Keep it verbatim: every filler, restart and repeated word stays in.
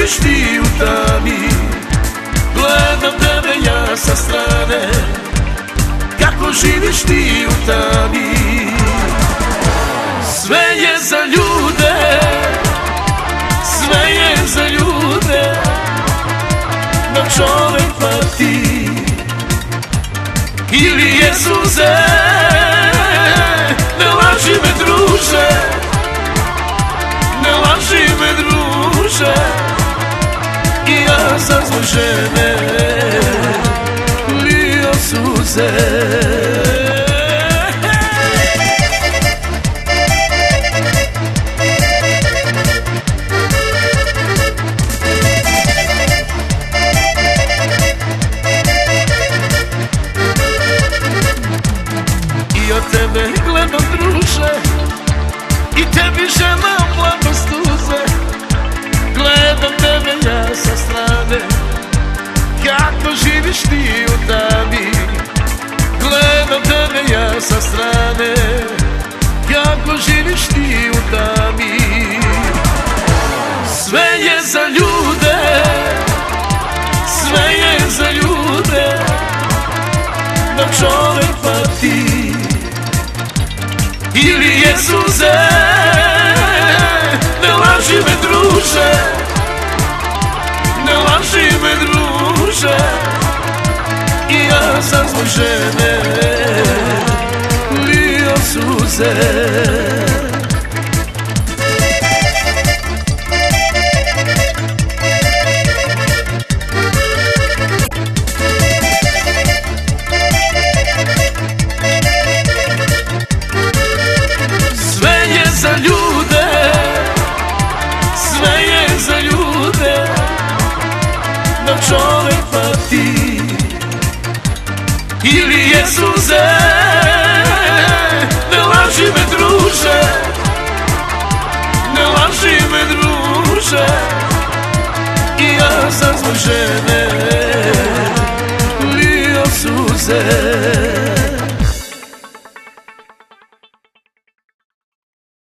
živiš ti u tami, gledam tebe ja sa strane, kako živiš ti u tami. Sve je za ljude, sve je za ljude, da čovek pati ili je suze. Ne laži me druže, ne laži me druže, i ja sam zbog žene lio suze. Tebe gledam druže, i tebi želim mladost tuze. Gledam tebe ja sa strane, kako živiš ti u tami. Gledam tebe ja sa strane, kako živiš ti u tami. Sve je za ljude, sve je za ljude, da čovek pati ili je suze. Ne laži me druže, ne laži me druže, i ja sam zbog žene lio suze. Za ljude, sve je za ljude, da čovek pati ili je suze. Ne laži me druže, ne laži me druže, i ja sam zbog žene lio suze.